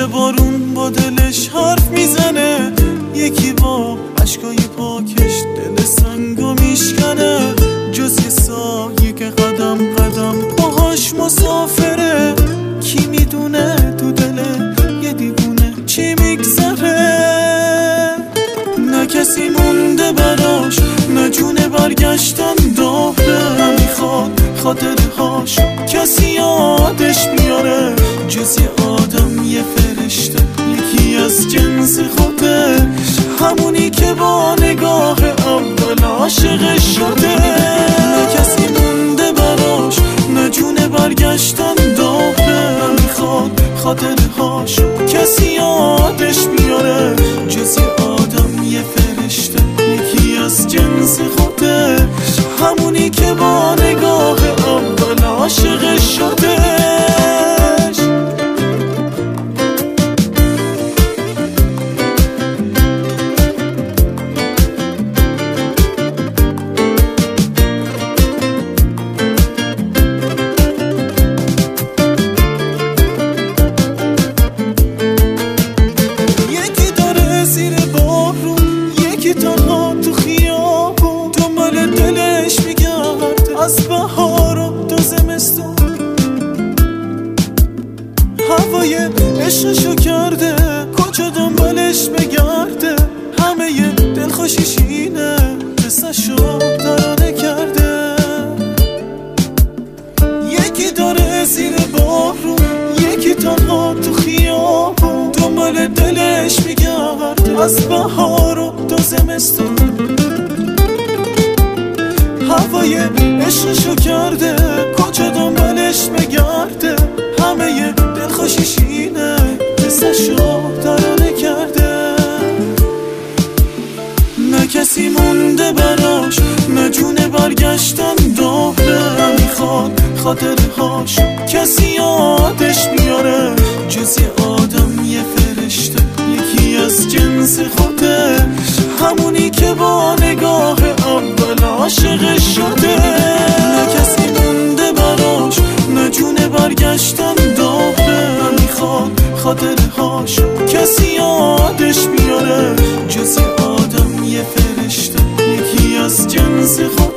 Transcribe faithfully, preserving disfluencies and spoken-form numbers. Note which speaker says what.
Speaker 1: یه بارون با دلش حرف میزنه، یکی با عشقای پاکش دل سنگو میشکنه. جز یه سایه که قدم قدم باهاش مسافره، کی میدونه تو دل یه دیوونه چی میگذره. نه کسی مونده براش، نه جونه برگشتن داره. میخواد خاطرهاش کسی یادش میاره، جز یه آدم یه فرشته، یکی از جنس خودش، همونی که با نگاه اول عاشقش شده. نه کسی مونده براش، نه جونه برگشتن داره. میخواد خاطرهاش کسی یادش میاره، جز یه آدم یه فرشته، یکی از جنس خودش، همونی که با نگاه اول عاشقش شده. تنها تو خیابون دنبال دلش میگرد، از بهار و تا زمستون هوای عشقشو کرده، کجا دنبالش بگرده. همه ی دلخوشیش اینه، قصه‌شو ترانه کرده. یکی داره زیر بارون، یکی تنها تو خیابون دنبال دلش میگرد، از بهار و تا زمستون هوای عشقشو کرده، کجا دنبالش بگرده. همه ی دلخوشیش اینه، قصه‌شو ترانه کرده. نه کسی مونده براش، نه جونه برگشتن داره. میخواد خاطرهاش کسی یادش میاره، جز یه آدم یه فرشته، یکی از جنس خودش، همونی که با نگاه اول عاشقش شده. نه کسی مونده براش، نه جونه برگشتن داره. میخواد خاطرهاش کسی یادش میاره، جز یه آدم یه فرشته، یکی از جنس خودش.